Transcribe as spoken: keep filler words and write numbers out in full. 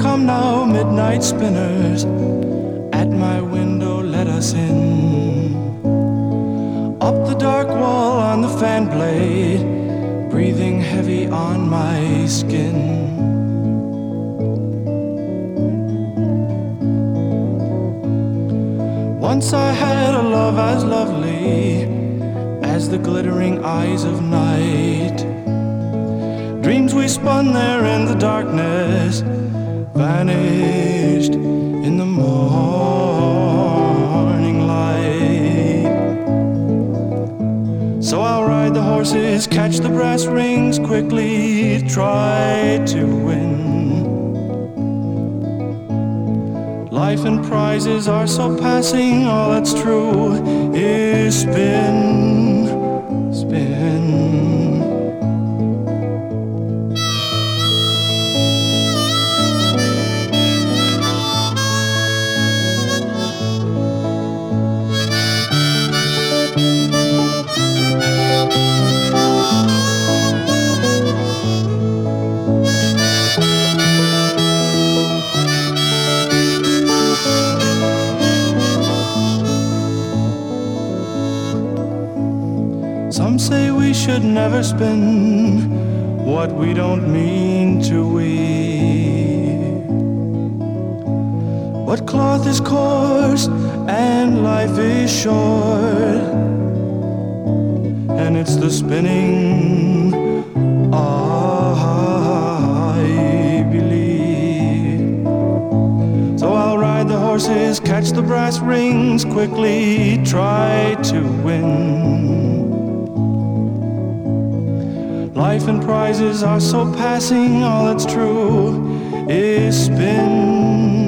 come now, midnight spinners. At my window let us in. Up the dark wall on the fan blade, breathing heavy on my skin. Once I had a love as lovely as the glittering eyes of night. Dreams we spun there in the darkness vanished in the morning light. So I'll ride the horses, catch the brass rings, quickly try to win. Life and prizes are so passing, all that's true is spin, spin. Some say we should never spin what we don't mean to weave. But cloth is coarse and life is short, and it's the spinning I believe. So I'll ride the horses, catch the brass rings, quickly try to win. Life and prizes are so passing, all that's true is spin.